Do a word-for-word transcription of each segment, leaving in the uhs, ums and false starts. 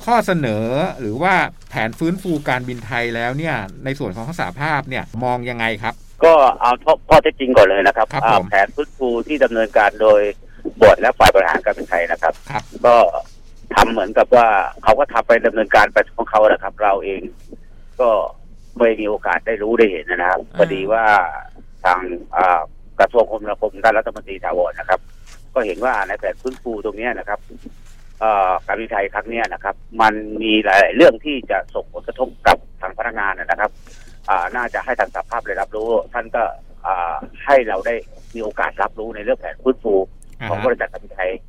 ข้อเสนอหรือว่าแผนฟื้นฟูการบินไทยแล้วเนี่ยในส่วนของสหภาพเนี่ยมองยังไงครับก็เอาข้อเท็จจริงก่อนเลยนะครับแผนฟื้นฟูที่ดำเนินการโดยบอร์ดและฝ่ายบริหารการบินไทยนะครับก็ทำเหมือนกับว่าเขาก็ทำไปดำเนินการไปของเขาแหละครับเราเองก็ไม่มีโอกาสได้รู้ได้เห็นนะครับพอดีว่าทางกระทรวงคมนาคมด้านรัฐมนตรีถาวรนะครับก็เห็นว่าในแผนฟื้นฟูตรงนี้นะครับการบินไทยครั้งนี้นะครับมันมีหลายเรื่องที่จะส่งผลกระทบกับทางพนักงานนะครับน่าจะให้ทางสภาพได้รับรู้ท่านก็ให้เราได้มีโอกาสรับรู้ในเรื่องแผนฟื้นฟูของบริษัทการบินไทย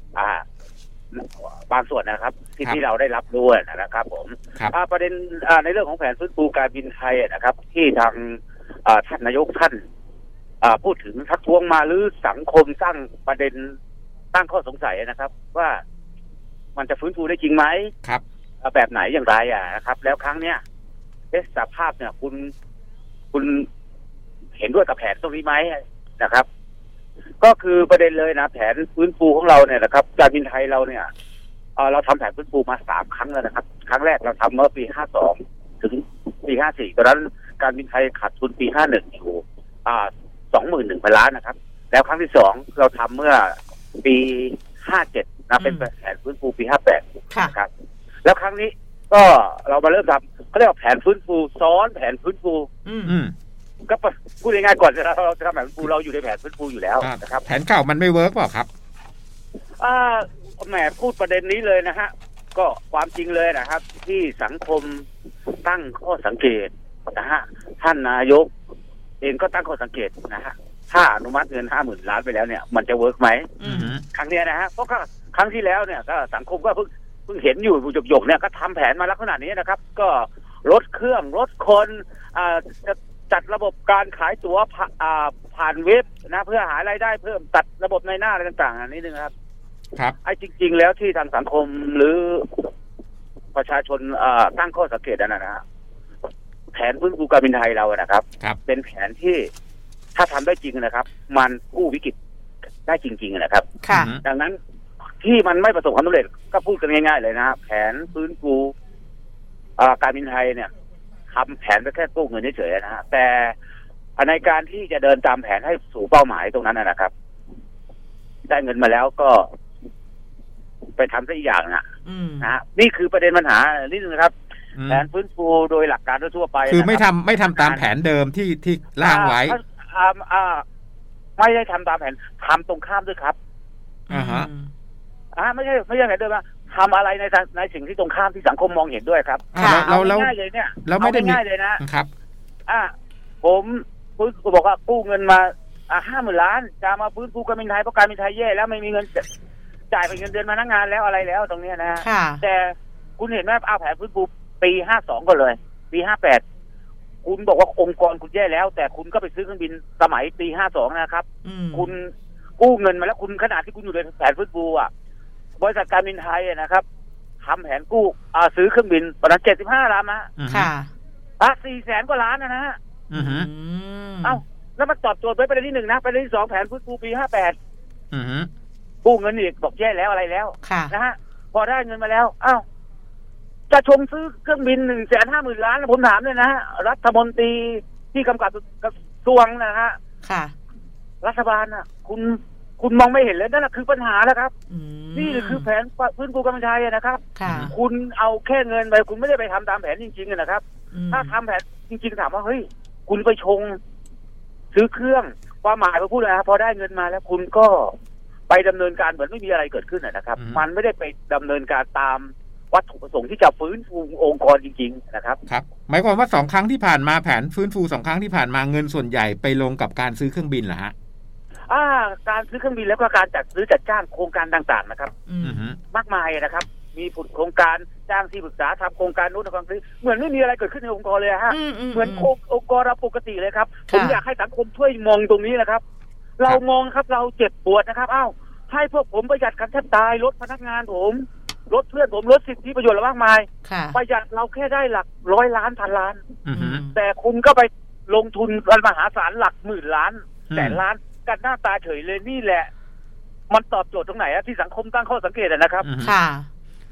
บางส่วนนะครับที่ที่เราได้รับรู้นะครับผมประเด็นในเรื่องของแผนฟื้นฟูการบินไทยนะครับที่ทางท่านนายกท่านพูดถึงทักท้วงมาหรือสังคมสร้างประเด็นตั้งข้อสงสัยนะครับว่ามันจะฟื้นฟูได้จริงไหมครับแบบไหนอย่างไรอ่ะนะครับแล้วครั้งเนี้ยเอสภาพเนี่ยคุณคุณเห็นด้วยกับแผนตรงนี้ไหมนะครับก็คือประเด็นเลยนะแผนฟื้นฟูของเราเนี่ยนะครับการบินไทยเราเนี่ยเอ่อเราทำแผนฟื้นฟูมาสามครั้งแล้วนะครับครั้งแรกเราทำเมื่อปีห้าสองถึงปีห้าสี่ตอนนั้นการบินไทยขาดทุนปีห้าหนึ่งอยู่อ่าสองหมื่นหนึ่งพันล้านนะครับแล้วครั้งที่สองเราทำเมื่อปีห้าเจ็ดนะเป็นแผนฟื้นฟูปีห้าแปดครับแล้วครั้งนี้ก็เรามาเริ่มทำเขาเรียกว่าแผนฟื้นฟูซ้อนแผนฟื้นฟูก็พูดง่ายๆก่อนเราเราจะทำแผนฟื้นฟูเราอยู่ในแผนฟื้นฟูอยู่แล้วนะครับแผนเก่ามันไม่เวิร์กเปล่าครับอ่าแหมพูดประเด็นนี้เลยนะฮะก็ความจริงเลยนะครับที่สังคมตั้งข้อสังเกตนะฮะท่านนายกเองก็ตั้งข้อสังเกตนะฮะถ้าอนุมัติเงินห้าหมื่นล้านไปแล้วเนี่ยมันจะเวิร์กไหมครั้งนี้นะฮะเพราะก็ครั้งที่แล้วเนี่ยก็สังคมก็เพิ่งเพิ่งเห็นอยู่หยกๆเนี่ยก็ทำแผนมาลักษณะนี้นะครับก็ลดเครื่องลดคนอ่าจะจัดระบบการขายตั๋วผ่านเว็บนะเพื่อหารายได้เพิ่มตัดระบบในหน้าอะไรต่างๆอันนี้นึงครับครับไอ้จริงๆแล้วที่ทางสังคมหรือประชาชนตั้งข้อสังเกตนั่นนะฮะแผนฟื้นฟูการบินไทยเรานะครับเป็นแผนที่ถ้าทำได้จริงนะครับมันกู้วิกฤตได้จริงๆนะครับดังนั้นที่มันไม่ประสบความสำเร็จก็พูดกันง่ายๆเลยนะแผนฟื้นฟูการบินไทยเนี่ยทำแผนไปแค่กู้เงินเฉยๆนะฮะแต่ในการที่จะเดินตามแผนให้สู่เป้าหมายตรงนั้นนะครับได้เงินมาแล้วก็ไปทำสักอย่างนะนะนี่คือประเด็นปัญหานิดนึงนะครับแผนฟื้นฟูโดยหลักการทั่วไปคือไม่ทำไม่ทำตามแผนเดิมที่ที่ร่างไว้ไม่ได้ทำตามแผนทำตรงข้ามด้วยครับอ่าฮะอ่าไม่ใช่ไม่ใช่แผนเดิมนะทำอะไรในในสิ่งที่ตรงข้ามที่สังคมมองเห็นด้วยครับเราเราง่ายเลยเนี่ยเราไม่ได้ง่ายเลยนะครับ อ่าผมพูดบอกว่ากู้เงินมาอ่าห้าหมื่นล้านจะมาฟื้นฟูการบินไทยเพราะการบินไทยแย่แล้วไม่มีเงินจ่ายเป็นเงินเดือนพนักงานแล้วอะไรแล้วตรงนี้นะแต่คุณเห็นไหมเอาแผนฟื้นฟูปีห้าสองก็เลยปีห้าแปดคุณบอกว่าองค์กรคุณแย่แล้วแต่คุณก็ไปซื้อเครื่องบินสมัยปีห้าสองนะครับคุณกู้เงินมาแล้วคุณขนาดที่คุณอยู่ในแผนฟื้นฟูอ่ะบริษัทการบินไทยนะครับทำแผนกู้อ่าซื้อเครื่องบินประมาณเจ็ดสิบห้าลำนะค่ะอ่ะสี่แสนกว่าล้านนะนะฮะเอ้าแล้วมาตอบโจทย์ไว้ประเด็นที่หนึ่งนะประเด็นที่สองแผนฟื้นฟูปีห้าแปดกู้เงินอีกบอกแย่แล้วอะไรแล้วนะฮะพอได้เงินมาแล้วอ้าวจะชงซื้อเครื่องบินหนึ่งแสนห้าหมื่นล้านผมถามเลยนะฮะรัฐมนตรีที่กำกับกระทรวงนะฮะค่ะรัฐบาลน่ะคุณคุณมองไม่เห็นเลยนั่นแหละคือปัญหาแล้วครับนี่คือแผนฟื้นฟูการบินไทยนะครับคุณเอาแค่เงินไปคุณไม่ได้ไปทำตามแผนจริงๆนะครับถ้าทำแผนจริงๆถามว่าเฮ้ยคุณไปชงซื้อเครื่องความหมายพอพูดนะพอได้เงินมาแล้วคุณก็ไปดำเนินการเหมือนไม่มีอะไรเกิดขึ้นนะครับมันไม่ได้ไปดำเนินการตามวัตถุประสงค์ที่จะฟื้นฟูองค์กรจริงๆนะครับครับหมายความว่าสองครั้งที่ผ่านมาแผนฟื้นฟูสองครั้งที่ผ่านมาเงินส่วนใหญ่ไปลงกับการซื้อเครื่องบินเหรอฮะอ่าการซื้อเครื่องบินแล้วก็การจัดซื้อจัดจ้างโครงการต่างๆนะครับมากมายนะครับมีผุดโครงการจ้างที่ปรึกษาทำโครงการนู้นทำโครงการนี้เหมือนไม่มีอะไรเกิดขึ้นในองค์กรเลยฮะเหมือนองค์กรเราปกติเลยครับผมอยากให้สังคมช่วยมองตรงนี้นะครับเรามองครับเราเจ็บปวดนะครับอ้าวให้พวกผมประหยัดกันแทบตายลดพนักงานผมลดเพื่อนผมลดสิทธิประโยชน์อะไรมากมายประหยัดเราแค่ได้หลักร้อยล้านพันล้านแต่คุณก็ไปลงทุนกันมหาศาลหลักหมื่นล้านแสนล้านกันหน้าตาเฉยเลยนี่แหละมันตอบโจทย์ตรงไหนอะที่สังคมตั้งข้อสังเกตนะครับค่ะ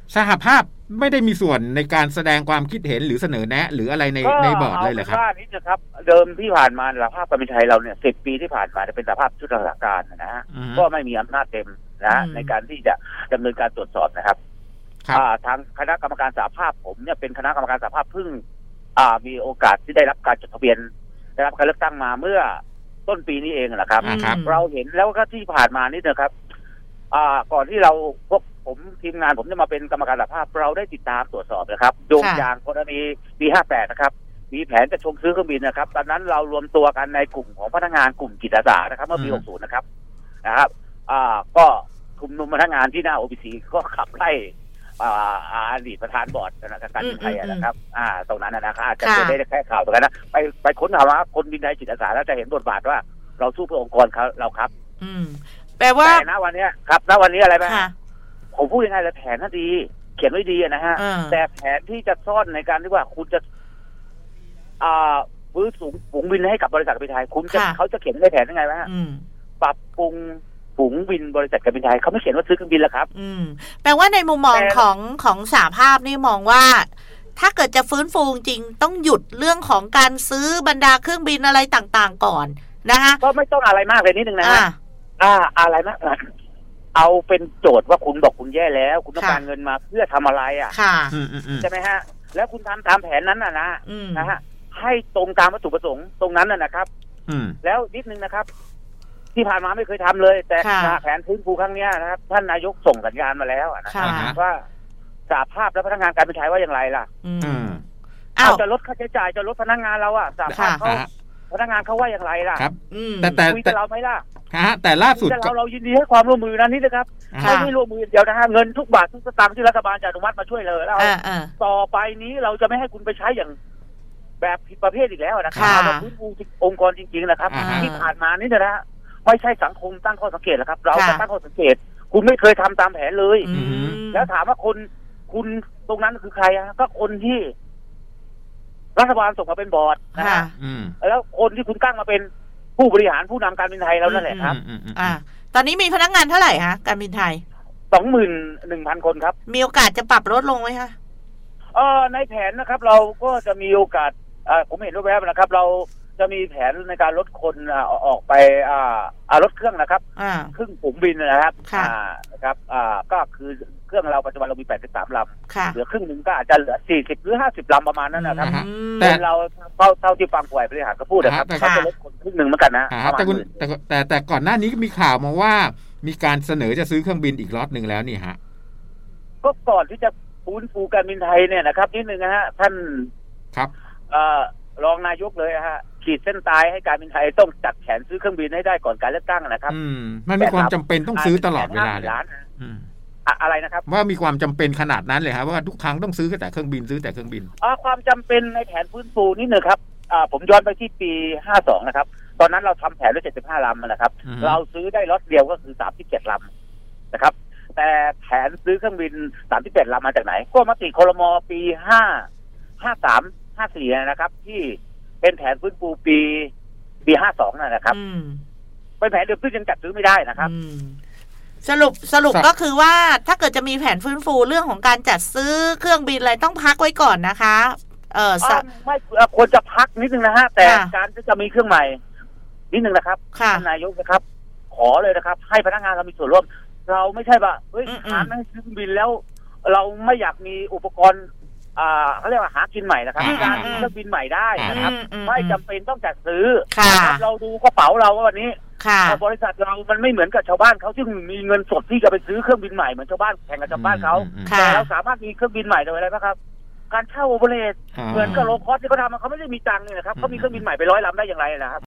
สหภาพไม่ได้มีส่วนในการแสดงความคิดเห็นหรือเสนอแนะหรืออะไรในในบอร์ดเลยเหรอครับก็เอาเป็นว่านี่นะครับเดิมที่ผ่านมาสหภาพการบินไทยเราเนี่ยสิบปีที่ผ่านมาเป็นสหภาพชุดราชการนะฮะก็ไม่มีอำนาจเต็มนะในการที่จะดำเนินการตรวจสอบนะครับทางคณะกรรมการสหภาพผมเนี่ยเป็นคณะกรรมการสหภาพเพิ่งมีโอกาสที่ได้รับการจดทะเบียนได้รับการเลือกตั้งมาเมื่อต้นปีนี้เองนะครับเราเห็นแล้วก็ที่ผ่านมานี่นะครับก่อนที่เราพวกผมทีมงานผมจะมาเป็นกรรมการสหภาพเราได้ติดตามตรวจสอบนะครับโยงอย่างกรณีปีห้าแปดนะครับมีแผนจะชงซื้อเครื่องบินนะครับตอนนั้นเรารวมตัวกันในกลุ่มของพนักงานกลุ่มจิตอาสานะครับเมื่อปีหกสิบนะครับนะครับอ่าก็ชุมนุมพนักงานที่หน้า โอ บี ซี ก็ขับไล่อ่าอดีตประธานบอร์ดธนาคารการบินไทยนะครับอ่าตรงนั้นนะครับอาจจะได้แค่ข่าวตรงนั้นนะไปไปค้นหาว่าคนบินไทยจิตอาสาแล้วจะเห็นบทบาทว่าเราสู้เพื่อองค์กรเขาเราครับอืมแปลว่าแต่ณวันนี้ครับณวันนี้อะไรไหมผมพูดยังไงเลยแผนน่าดีเขียนไว้ดีนะฮะแต่แผนที่จะซ่อนในการที่ว่าคุณจะอ่าฟื้นสูงฝูงบินให้กับบริษัทการบินไทยคุณจะเขาจะเขียนในแผนยังไงวะปรับปรุงฝูงบินบริษัทการบินไทยเขาไม่เขียนว่าซื้อเครื่องบินแล้วครับอืมแปลว่าในมุมมองของของสหภาพนี่มองว่าถ้าเกิดจะฟื้นฟูจริงต้องหยุดเรื่องของการซื้อบรรดาเครื่องบินอะไรต่างๆก่อนนะคะก็ไม่ต้องอะไรมากเลยนิดนึงนะฮะอ่าอะไรมากเอาเป็นโจทย์ว่าคุณบอกคุณแย่แล้วคุณต้องการเงินมาเพื่อทำอะไรอ่ะใช่ไหมฮะแล้วคุณทำตามแผนนั้นน่ะนะนะฮะให้ตรงตามวัตถุประสงค์ตรงนั้นน่ะนะครับแล้วนิดนึงนะครับที่ผ่านมาไม่เคยทำเลยแต่แผนฟื้นฟูครั้งนี้นะครับท่านนายกส่งสัญญาณมาแล้วนะว่าสหภาพและพนักงานการบินไทยว่าอย่างไรล่ะเอาจะลดค่าใช้จ่ายจะลดพนักงานเราอ่ะสหภาพเขาพนักงานเขาว่าอย่างไรล่ะครับแต่แต่คุยกับเราไหมล่ะฮะแต่ล่าสุดเราเรายินดีให้ความร่วมมือนั้นนี่นะครับไม่ได้ร่วมมือเดียวนะฮะเงินทุกบาททุกสตางค์ที่รัฐบาลจะอนุมัติมาช่วยเลยแล้วต่อไปนี้เราจะไม่ให้คุณไปใช้อย่างแบบผิดประเภทอีกแล้วนะครับเราพื้นฟูองค์กรจริงๆนะครับที่ผ่านมานี่นะฮะไม่ใช่สังคมตั้งข้อสังเกตหรอกครับเราจะตั้งข้อสังเกตคุณไม่เคยทำตามแผนเลยแล้วถามว่าคนคุณตรงนั้นคือใครอ่ะก็คนที่รัฐบาลส่งมาเป็นบอร์ดนะฮะแล้วคนที่คุณตั้งมาเป็นผู้บริหารผู้นำการบินไทยแล้วนั่นแหละครับอ่าตอนนี้มีพนักงานเท่าไหร่ฮะการบินไทยสองหมื่นหนึ่งพันคนครับมีโอกาสจะปรับลดลงไหมคะเออในแผนนะครับเราก็จะมีโอกาสอ่าผมเห็นรูปแบบนะครับเราจะมีแผนในการลดคนออกไปอ่าลดเครื่องนะครับครึ่งฝูงบินนะครับอ่านะครับอ่าก็คือเครื่องเราปัจจุบันเรามีแปดสิบสามลำเหลือครึ่งหนึ่งก็อาจจะเหลือสี่สิบหรือห้าสิบลำประมาณนั้นนะครับแต่เราเท่าเท่าที่ฟังฝ่ายบริหารก็พูดนะครับเขาจะลดคนครึ่งหนึ่งเหมือนกันนะแต่คุณแต่แต่แต่ก่อนหน้านี้ก็มีข่าวมาว่ามีการเสนอจะซื้อเครื่องบินอีกล็อตหนึ่งแล้วนี่ฮะก็ก่อนที่จะฟื้นฟูการบินไทยเนี่ยนะครับนิดนึงนะฮะท่านครับรองนายกเลยฮะขีดเส้นตายให้การบินไทยต้องจัดแผนซื้อเครื่องบินให้ได้ก่อนการเลือกตั้งนะครับอืมมันมีความจำเป็นต้องซื้อตลอดเวลาเลยอะไรนะครับว่ามีความจำเป็นขนาดนั้นเลยครับว่าทุกครั้งต้องซื้อแต่เครื่องบินซื้อแต่เครื่องบินอ๋อความจำเป็นในแผนฟื้นฟูนี่หนึ่งครับอ่าผมย้อนไปที่ปีห้าสองนะครับตอนนั้นเราทำแผนด้วยเจ็ดสิบห้าลำนะครับเราซื้อได้ล็อตเดียวก็คือสามสิบเจ็ดลำนะครับแต่แผนซื้อเครื่องบินสามสิบเจ็ดลำมาจากไหนก็มติครม.ปีห้าห้าสามห้าสี่นะครับที่เป็นแผนฟื้นฟูปีปีห้าสองนะครับเป็นแผนเดิมซึ่งยังจัดซื้อไม่ได้นะครับสรุปสรุปก็คือว่าถ้าเกิดจะมีแผนฟื้นฟูเรื่องของการจัดซื้อเครื่องบินอะไรต้องพักไว้ก่อนนะคะเออไม่ควรจะพักนิดนึงนะฮะแต่การที่จะมีเครื่องใหม่นิดนึงนะครับท่านนายกนะครับขอเลยนะครับให้พนักงานเรามีส่วนร่วมเราไม่ใช่ว่าเฮ้ยหาไม่ซื้อเครื่องบินแล้วเราไม่อยากมีอุปกรณ์อ่าเขาเรียกว่าหากินใหม่นะครับการซื้อเครื่องบินใหม่ได้นะครับไม่จำเป็นต้องจัดซื้อเราดูกระเป๋าเราว่าวันนี้บริษัทเรามันไม่เหมือนกับชาวบ้านเขาที่มีเงินสดที่จะไปซื้อเครื่องบินใหม่เหมือนชาวบ้านแข่งกับชาวบ้านเขาแต่เราสามารถมีเครื่องบินใหม่โดยอะไรนะครับการเช่าโอเปอเรทเหมือนกับโลคอสที่เขาทำเขาไม่ได้มีตังค์เลยนะครับเขามีเครื่องบินใหม่ไปร้อยลำได้อย่างไรนะครับ